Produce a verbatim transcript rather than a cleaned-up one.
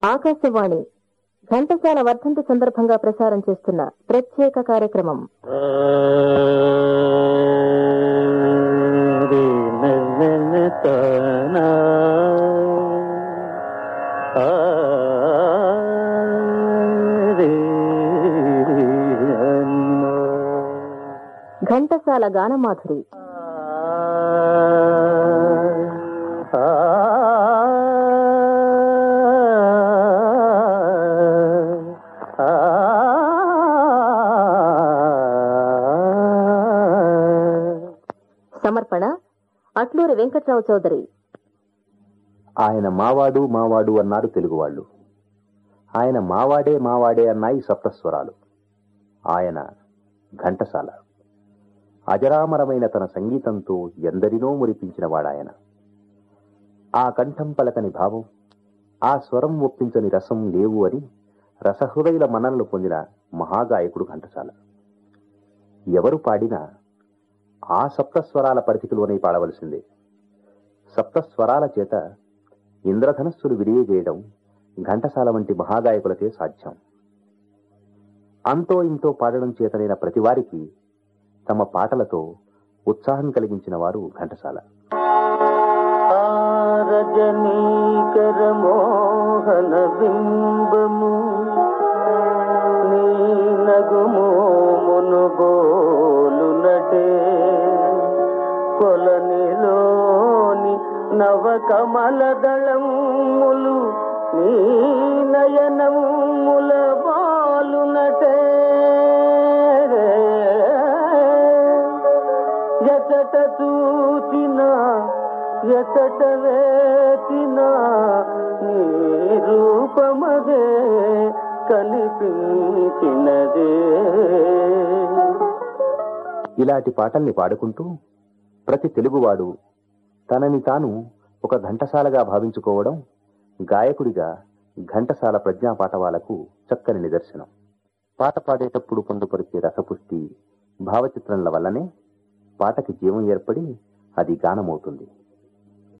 ఆకాశవాణి ఘంటసాల వర్ధంతి సందర్భంగా ప్రసారం చేస్తున్న ప్రత్యేక కార్యక్రమం. ఘంటసాల గానమాధురి. సమర్పణ అట్లూరి వెంకట్రావు చౌదరి. ఆయన మావాడు మావాడు అన్నారు తెలుగువాళ్లు. ఆయన మావాడే మావాడే అన్నాయి సప్తస్వరాలు. ఆయన ఘంటసాల. అజరామరమైన తన సంగీతంతో ఎందరినో మురిపించిన వాడాయన. ఆ కంఠం పలకని భావం, ఆ స్వరం ఒప్పించని రసం లేవు అని రసహృదయుల మన్ననలు పొందిన మహాగాయకుడు ఘంటసాల. ఎవరు పాడినా ఆ సప్తస్వరాల పరిధిలోనే పాడవలసిందే. సప్తస్వరాల చేత ఇంద్రధనస్సులు విడియజేయడం ఘంటసాల వంటి మహాగాయకులకే సాధ్యం. అంతో ఇంతో పాడడం చేతనైన ప్రతివారికి తమ పాటలతో ఉత్సాహం కలిగించిన వారు ఘంటసాల. రజనీకర మోహన బింబము నీ నగుమోమును బోలునటే కొలనిలోని నవ కమల దళములు నీ నయనముల బాలునటే ఎచట చూచిన ఎచట వేచిన నీ రూపమదే కనిపించినదే. ఇలాంటి పాటల్ని పాడుకుంటూ ప్రతి తెలుగువాడు తనని తాను ఒక ఘంటసాలగా భావించుకోవడం గాయకుడిగా ఘంటసాల ప్రజ్ఞాపాఠవాలకు చక్కని నిదర్శనం. పాట పాడేటప్పుడు పొందుపరిచే రసపుష్టి భావచిత్రంల వల్లనే పాటకి జీవం ఏర్పడి అది గానమవుతుంది.